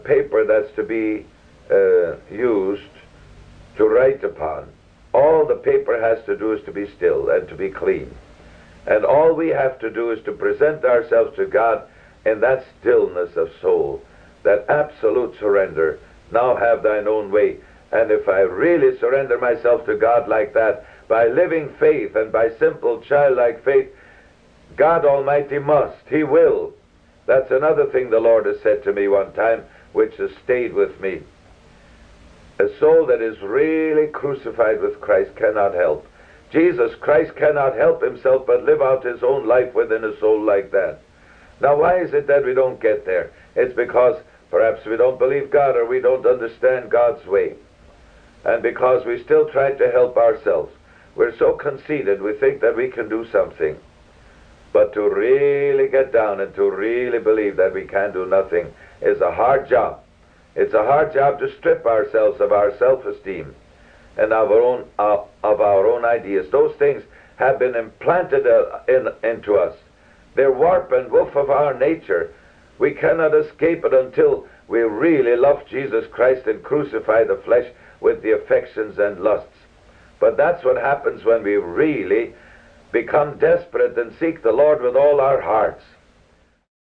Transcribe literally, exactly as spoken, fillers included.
paper that's to be uh, used to write upon. All the paper has to do is to be still and to be clean. And all we have to do is to present ourselves to God in that stillness of soul, that absolute surrender. Now have thine own way. And if I really surrender myself to God like that, by living faith and by simple childlike faith, God Almighty must, He will. That's another thing the Lord has said to me one time, which has stayed with me. A soul that is really crucified with Christ cannot help. Jesus Christ cannot help himself but live out his own life within a soul like that. Now, why is it that we don't get there? It's because perhaps we don't believe God, or we don't understand God's way. And because we still try to help ourselves. We're so conceited, we think that we can do something. But to really get down and to really believe that we can do nothing is a hard job. It's a hard job to strip ourselves of our self-esteem and of our own uh, of our own ideas. Those things have been implanted uh, in, into us. They're warp and woof of our nature. We cannot escape it until we really love Jesus Christ and crucify the flesh with the affections and lusts. But that's what happens when we really become desperate and seek the Lord with all our hearts.